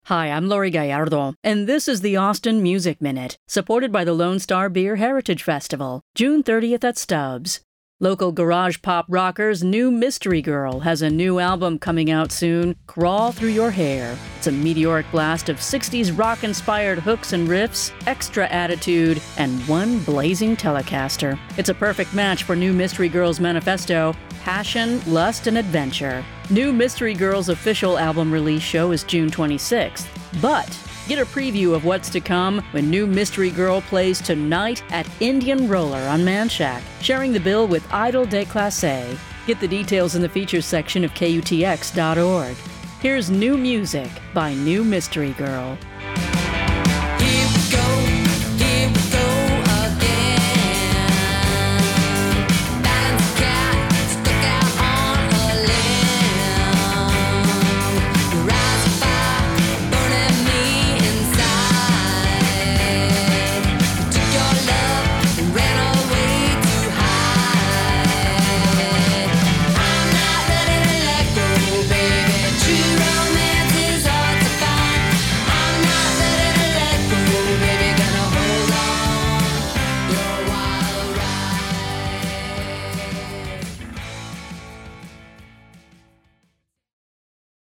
Hi, I'm Lori Gallardo, and this is the Austin Music Minute, supported by the Lone Star Beer Heritage Festival, June 30th at Stubbs. Local garage pop rockers New Mystery Girl has a new album coming out soon, Crawl Through Your Hair. It's a meteoric blast of 60s rock-inspired hooks and riffs, extra attitude, and one blazing Telecaster. It's a perfect match for New Mystery Girl's manifesto, Passion, Lust, and Adventure. New Mystery Girl's official album release show is June 26th, but get a preview of what's to come when New Mystery Girl plays tonight at Indian Roller on Manchac, sharing the bill with Idol Déclassé. Get the details in the features section of KUTX.org. Here's new music by New Mystery Girl.